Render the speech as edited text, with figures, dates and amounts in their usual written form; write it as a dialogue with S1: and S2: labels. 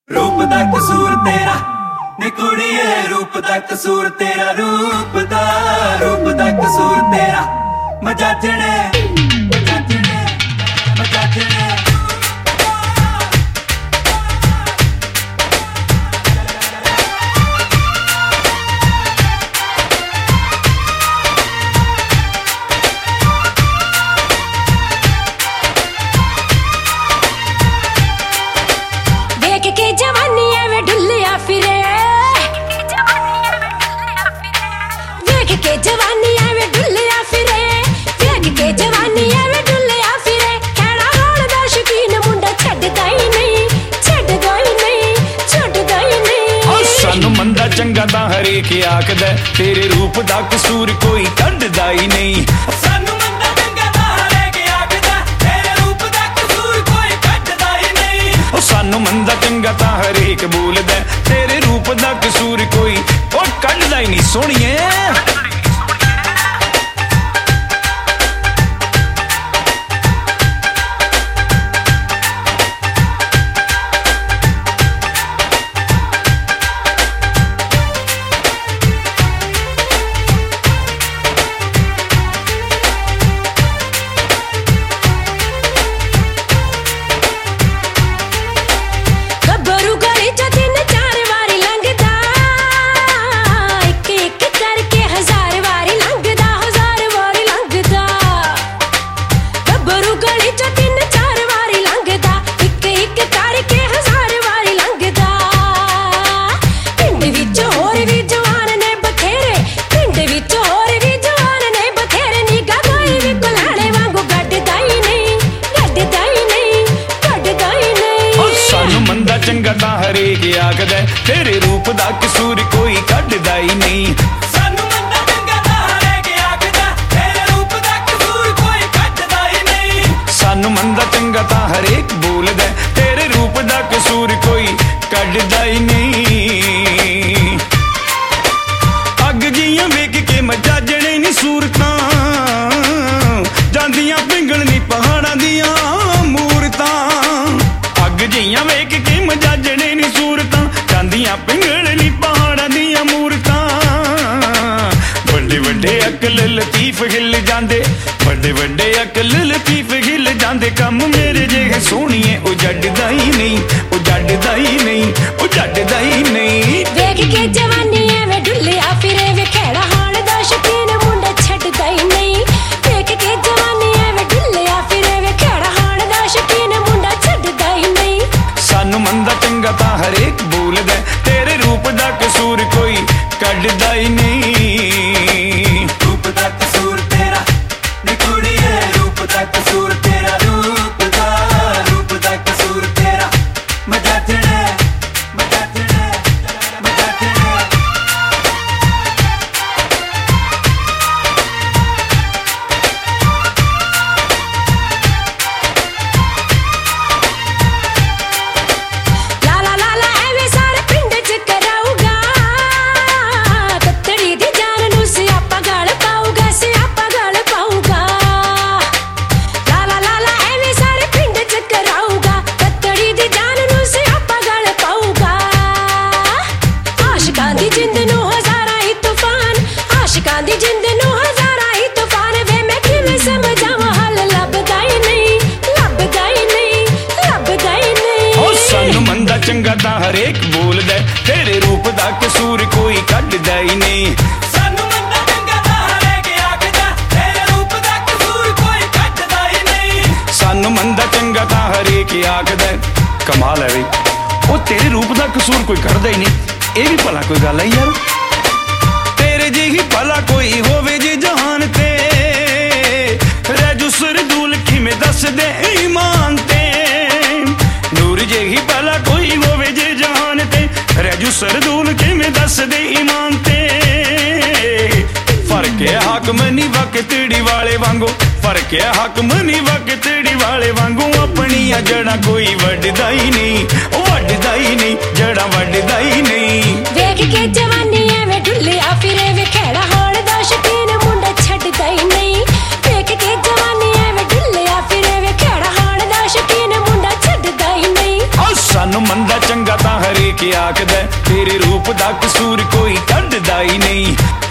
S1: रूप दा कसूर तेरा नी कुड़िए, रूप दा कसूर तेरा, रूप दा कसूर तेरा। मजाजने मजाजने मजाजने
S2: के जवानी एवें ढुलिया फिरे, देख के जवानी एवें ढुलिया फिरे, देख के जवानी एवें ढुलिया फिरे। कहना हाल दा शकीन मुंडा छड्डदा ही नहीं, छड्डदा ही नहीं, छड्डदा ही नहीं।
S3: सानू मंदा चंगा तां हरेक आखदा, तेरे रूप दा कसूर कोई कड्डदा ही नहीं।
S1: सानू मंदा चंगा तां हरेक आखदा, तेरे रूप दा कसूर कोई कड्डदा ही नहीं।
S3: सानू मंदा चंगा तां हरेक बोलदा, तेरे रूप दा कसूर कोई कड्डदा ही नहीं। सोहणिए चंगा तां हरेक आखदा, तेरे रूप दा कसूर कोई कड्डदा ही नहीं।
S1: सानू मंदा चंगा तां हरेक आखदा, तेरे रूप दा कसूर कोई कड्डदा ही नहीं।
S3: सानू मंदा चंगा तां हरेक बोलदा, तेरे रूप दा कसूर कोई कड्डदा ही नहीं। अग जियां वेख के मजाजणे नी सूरतां, जांदियां पिंगल नी पहाड़ां दियां मूरतां। अग जियां वेख के मजाजणे नी सूरतां, जांदियां पिंगल नी पहाड़ां दियां मूरतां। बड़े बड़े अकल लतीफ हिल जांदे, बड़े बड़े अकल लतीफ हिल जांदे। कम मेरे जेहे सोहणिए उजड़दा ही नहीं, उजड़दा ही नहीं, उजड़दा ही नहीं।
S2: देख के जवानी एवें ढुलिया फिरे, वे खेड़ा हाल दा शकीन मुंडा छड्डदा ही नहीं। देख के जवानी एवें ढुलिया फिरे, वे खेड़ा हाल दा शकीन मुंडा छड्डदा ही नहीं।
S3: सानू मंदा चंगा तां हरेक बोलदा, तेरे रूप दा कसूर कोई कड्डदा ही नहीं।
S1: रूप दा कसूर तेरा नी कुड़िए, रूप दा कसूर तेरा, रूप दा कसूर तेरा। मजाजने मजाजने मजाजने
S3: चंगा तां हरेक बोलदा, तेरे रूप दा कसूर कोई कड्डदा ही नहीं।
S1: सानू मंदा चंगा तां हरेक आखदा, तेरे रूप दा कसूर कोई कड्डदा ही नहीं।
S3: सानू मंदा चंगा तां हरेक आखदा। कमाल है बई, ओ तेरे रूप दा कसूर कोई कड्डदा ही नहीं। ये भी भला कोई गल है यार, तेरे जेही भला कोई होवे जे जहान ते, रजू सरदूल किवें दस दे ईमान ते। नूर जेही भला कोई होवे जे जहान ते, रजू सरदूल किवें दस दे ईमान ते। फर्क है हाकमनी वक्तड़ी वाले वांगू, फर्क है हाकमनी वक्तड़ी वाले वांगू। अपनियां जड़ा कोई वड्डदा ही नहीं, वड्डदा ही नहीं, जड़ा वड्डदा ही नहीं।
S2: देख के जवानी एवें ढुलिया फिरे, वे खेड़ा हाल दा शकीन मुंडा छड्डदा ही नहीं। देख के जवानी एवें ढुलिया फिरे, वे खेड़ा हाल दा शकीन मुंडा छड्डदा ही नहीं।
S3: सानू मंदा चंगा तां ਹਰੇਕ ਆਖਦਾ ਤੇਰੇ ਰੂਪ ਦਾ ਕਸੂਰ ਕੋਈ ਕੱਢਦਾ ਹੀ ਨਹੀਂ।